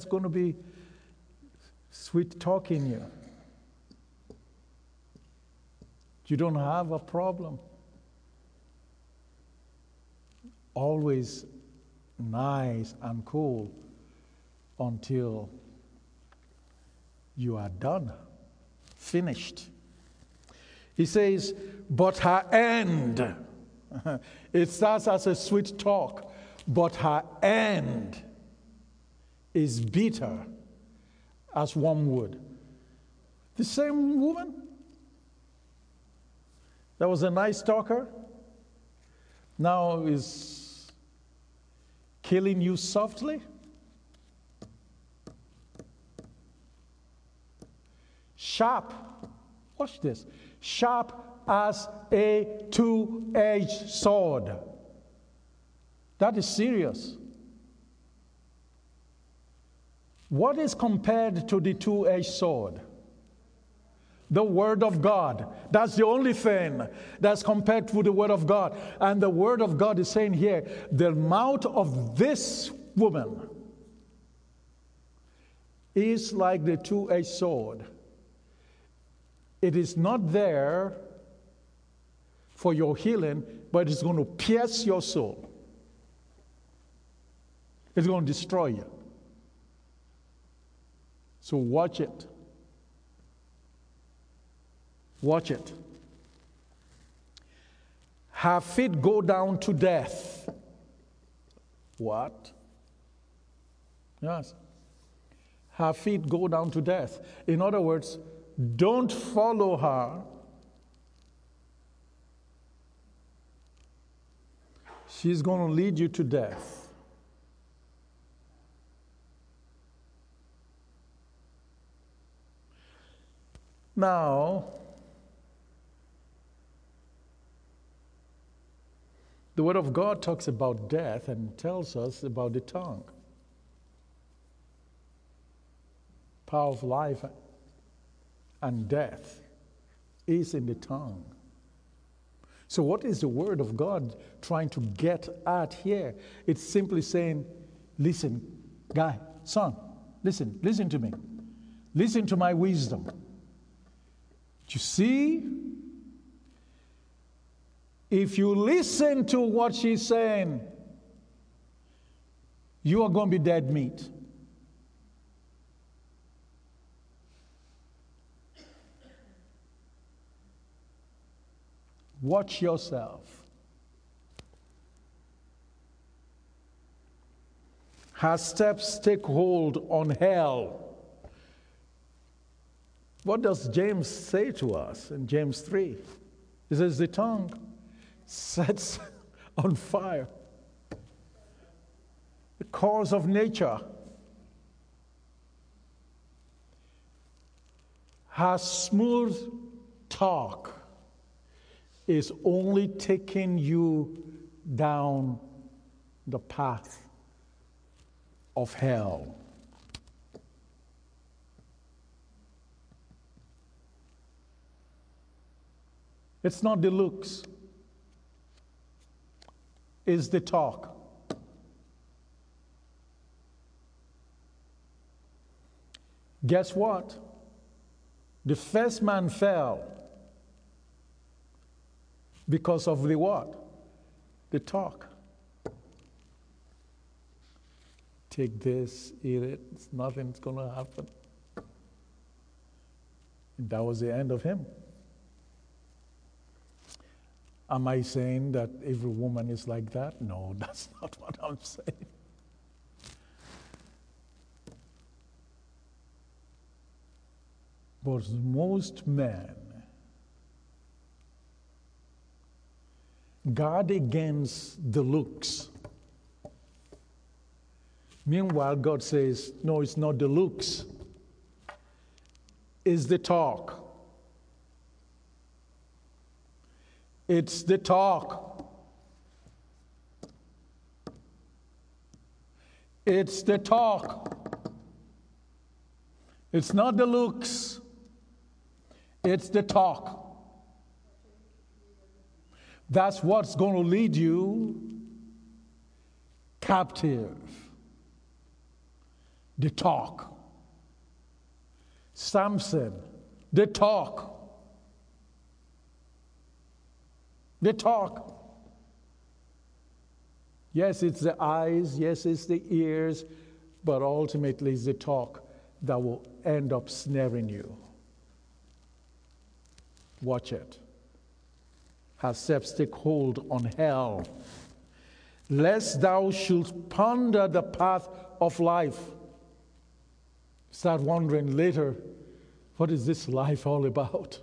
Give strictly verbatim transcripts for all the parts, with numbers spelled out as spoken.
going to be sweet talking you. You don't have a problem. Always nice and cool until you are done, finished. He says, but her end, it starts as a sweet talk, but her end is bitter as wormwood. The same woman that was a nice talker now is killing you softly. Sharp, watch this, sharp as a two-edged sword. That is serious. What is compared to the two-edged sword? The Word of God. That's the only thing that's compared to the Word of God. And the Word of God is saying here, the mouth of this woman is like the two-edged sword. It is not there for your healing, but it's going to pierce your soul. It's going to destroy you. So watch it. Watch it. Her feet go down to death. What? Yes. Her feet go down to death. In other words, don't follow her. She's going to lead you to death. Now, the Word of God talks about death and tells us about the tongue. Power of life and death is in the tongue. So what is the Word of God trying to get at here? It's simply saying, listen, guy, son, listen, listen to me. Listen to my wisdom. You see, if you listen to what she's saying, you are going to be dead meat. Watch yourself. Her steps take hold on hell. What does James say to us in James three? He says, the tongue sets on fire the cause of nature. Her smooth talk is only taking you down the path of hell. It's not the looks, it's the talk. Guess what? The first man fell because of the what? The talk. Take this, eat it, nothing's going to happen. And that was the end of him. Am I saying that every woman is like that? No, that's not what I'm saying. But most men guard against the looks. Meanwhile, God says, no, it's not the looks. It's the talk. It's the talk. It's the talk. It's not the looks. It's the talk. That's what's going to lead you captive. They talk. Samson, they talk. They talk. Yes, it's the eyes, yes, it's the ears, but ultimately it's the talk that will end up snaring you. Watch it. Have self-stick hold on hell, lest thou shouldst ponder the path of life. Start wondering later, what is this life all about?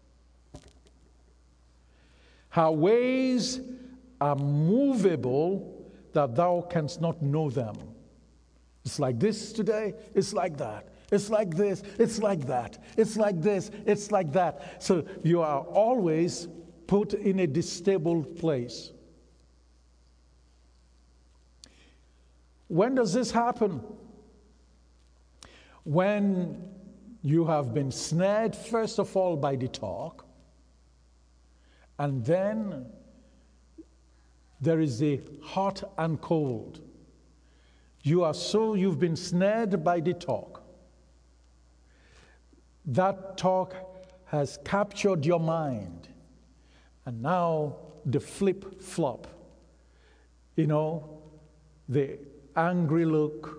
Her ways are movable, that thou canst not know them. It's like this today, it's like that. It's like this, it's like that. It's like this, it's like that. So you are always put in a disabled place. When does this happen? When you have been snared, first of all, by the talk, and then there is the hot and cold. You are so, you've been snared by the talk. That talk has captured your mind. And now the flip-flop, you know, the angry look.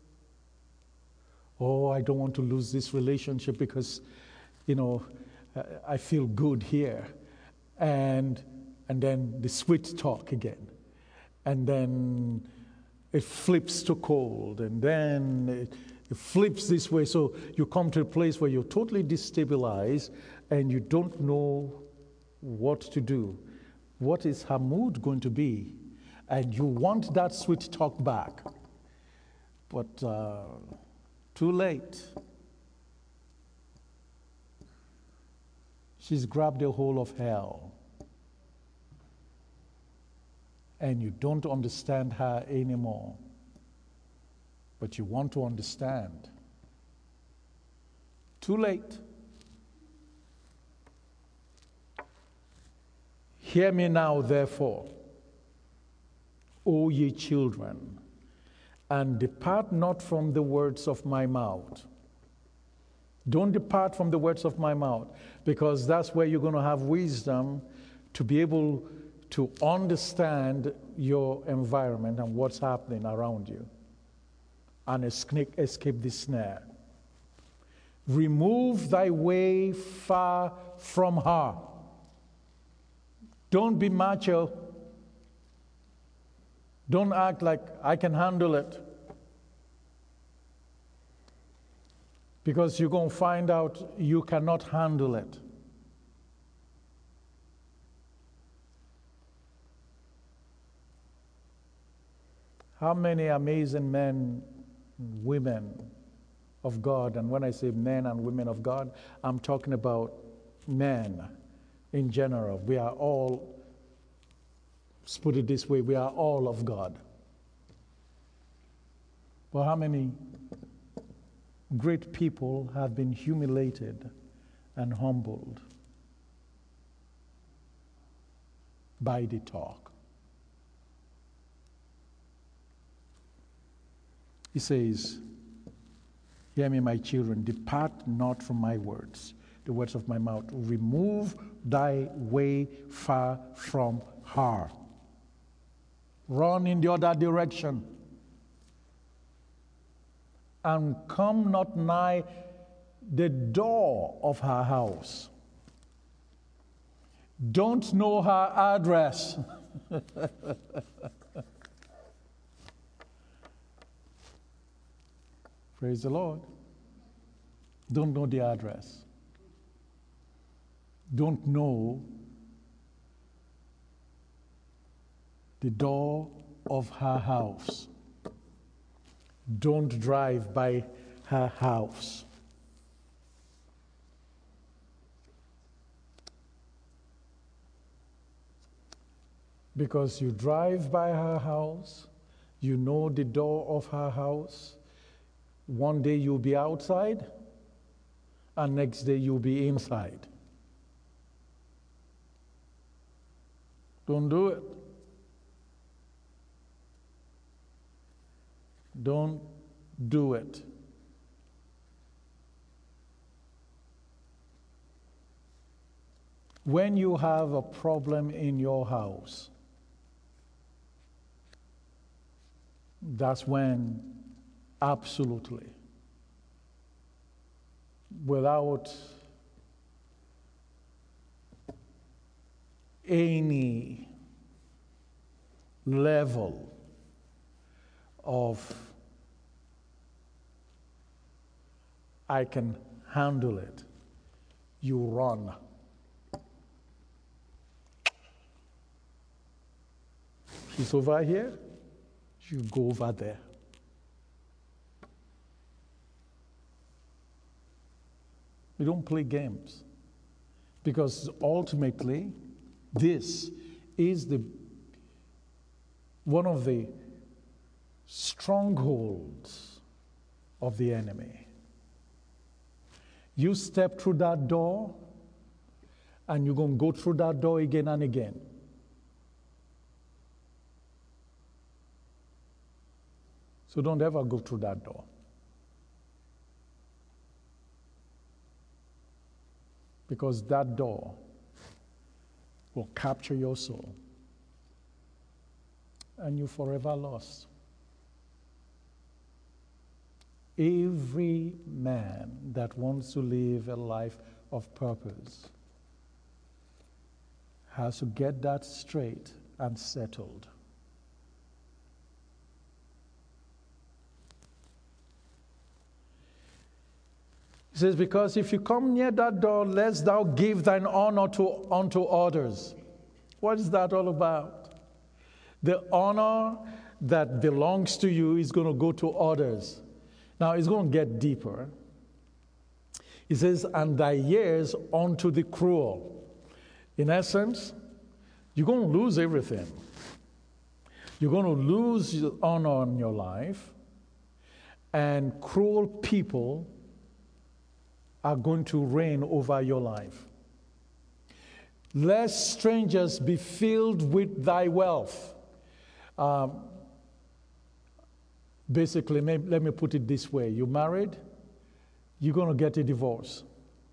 Oh, I don't want to lose this relationship because, you know, I feel good here. And and then the sweet talk again. And then it flips to cold. And then it, it flips this way. So you come to a place where you're totally destabilized and you don't know what to do. What is her mood going to be? And you want that sweet talk back. But uh, too late. She's grabbed a hold of hell. And you don't understand her anymore. But you want to understand. Too late. Hear me now, therefore, O ye children, and depart not from the words of my mouth. Don't depart from the words of my mouth, because that's where you're going to have wisdom to be able to understand your environment and what's happening around you and escape, escape the snare. Remove thy way far from her. Don't be macho. Don't act like I can handle it. Because you're going to find out you cannot handle it. How many amazing men, women of God, and when I say men and women of God, I'm talking about men in general. We are all, let's put it this way, we are all of God. But how many great people have been humiliated and humbled by the talk? He says, hear me, my children, depart not from my words, the words of my mouth. Remove thy way far from her. Run in the other direction. And come not nigh the door of her house. Don't know her address. Praise the Lord. Don't know the address. Don't know the door of her house. Don't drive by her house. Because you drive by her house, you know the door of her house. One day you'll be outside, and next day you'll be inside. Don't do it. Don't do it. When you have a problem in your house, that's when absolutely, without any level of I can handle it, you run. She's over here, you go over there. We don't play games, because ultimately this is the one of the strongholds of the enemy. You step through that door, and you're going to go through that door again and again. So don't ever go through that door. Because that door will capture your soul, and you're forever lost. Every man that wants to live a life of purpose has to get that straight and settled. He says, because if you come near that door, lest thou give thine honor to, unto others. What is that all about? The honor that belongs to you is going to go to others. Now, it's going to get deeper. He says, and thy years unto the cruel. In essence, you're going to lose everything. You're going to lose your honor in your life, and cruel people are going to reign over your life. Lest strangers be filled with thy wealth. Um, basically, maybe, let me put it this way. You married, you're going to get a divorce.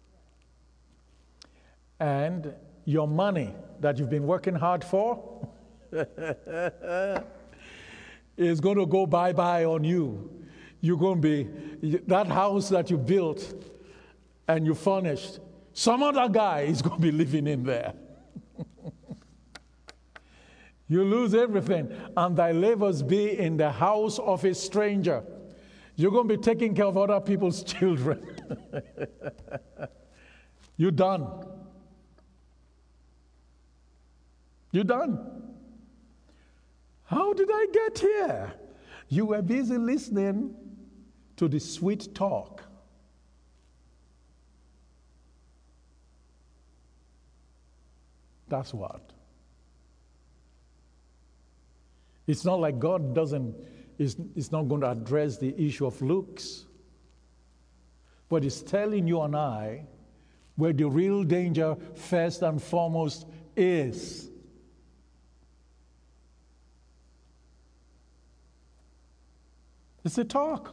And your money that you've been working hard for is going to go bye-bye on you. You're going to be, that house that you built and you furnished, some other guy is going to be living in there. You lose everything, and thy labors be in the house of a stranger. You're going to be taking care of other people's children. You're done. You're done. How did I get here? You were busy listening to the sweet talk. That's what. It's not like God doesn't, is, is not going to address the issue of looks. But He's telling you and I where the real danger, first and foremost, is. It's a talk.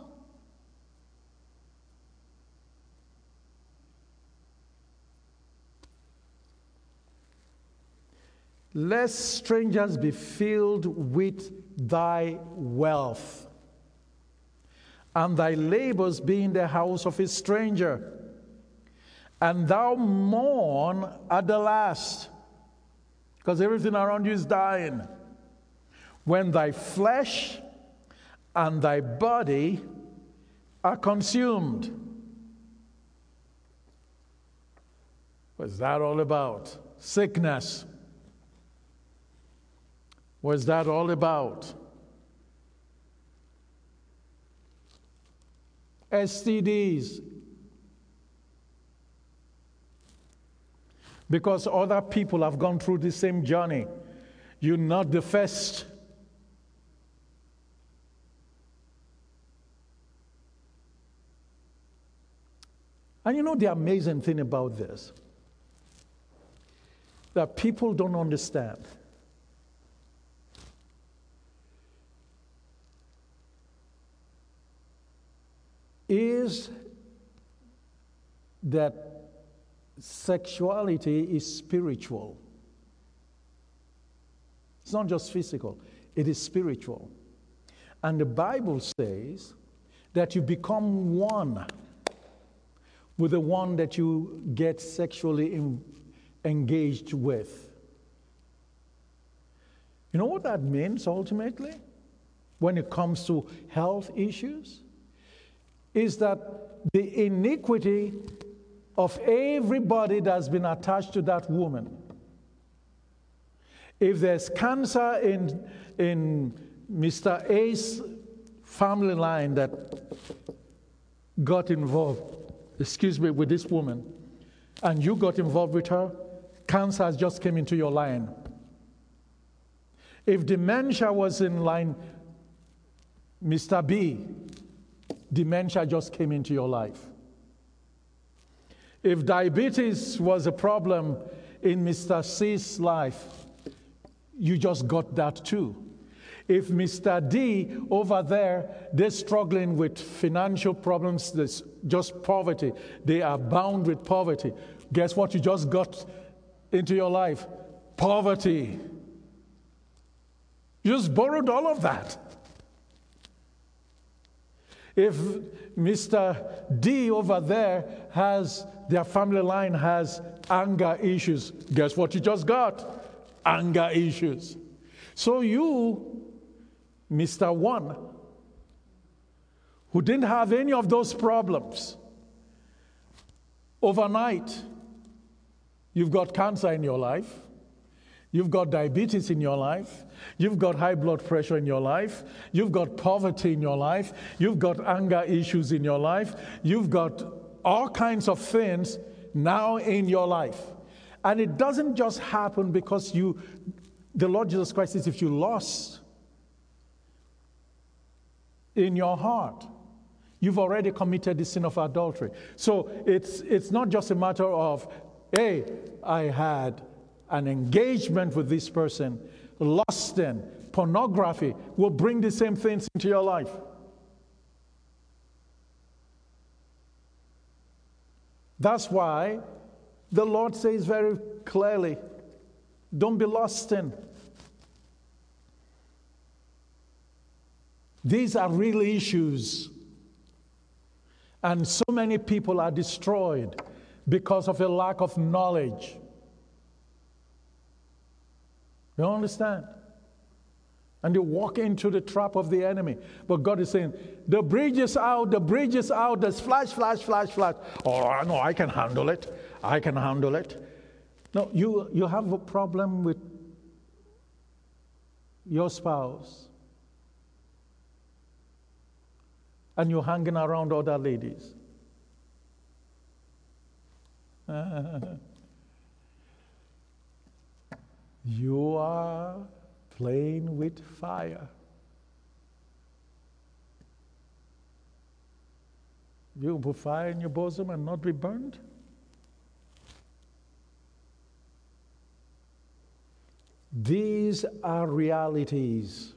Lest strangers be filled with thy wealth, and thy labors be in the house of a stranger, and thou mourn at the last, because everything around you is dying, when thy flesh and thy body are consumed. What's that all about? Sickness. What's that all about? S T Ds. Because other people have gone through the same journey. You're not the first. And you know the amazing thing about this? That people don't understand. is that sexuality is spiritual. It's not just physical, it is spiritual. And the Bible says that you become one with the one that you get sexually in, engaged with. You know what that means ultimately when it comes to health issues? Is that the iniquity of everybody that's been attached to that woman. If there's cancer in, in Mister A's family line that got involved, excuse me, with this woman, and you got involved with her, cancer just came into your line. If dementia was in line, Mister B, dementia just came into your life. If diabetes was a problem in Mister C's life, you just got that too. If Mister D over there, they're struggling with financial problems, there's just poverty, they are bound with poverty. Guess what you just got into your life? Poverty. You just borrowed all of that. If Mister D over there has, their family line has anger issues, guess what you just got? Anger issues. So you, Mister One, who didn't have any of those problems, overnight, you've got cancer in your life, you've got diabetes in your life, you've got high blood pressure in your life, you've got poverty in your life, you've got anger issues in your life, you've got all kinds of things now in your life. And it doesn't just happen because you, the Lord Jesus Christ says, if you lost in your heart, you've already committed the sin of adultery. So it's, it's not just a matter of, hey, I had an engagement with this person, lusting, pornography will bring the same things into your life. That's why the Lord says very clearly, don't be lusting. These are real issues. And so many people are destroyed because of a lack of knowledge. You understand? And they walk into the trap of the enemy. But God is saying, the bridge is out, the bridge is out, there's flash, flash, flash, flash. Oh, no, I can handle it. I can handle it. No, you, you have a problem with your spouse. And you're hanging around other ladies. You are playing with fire. You put fire in your bosom and not be burned? These are realities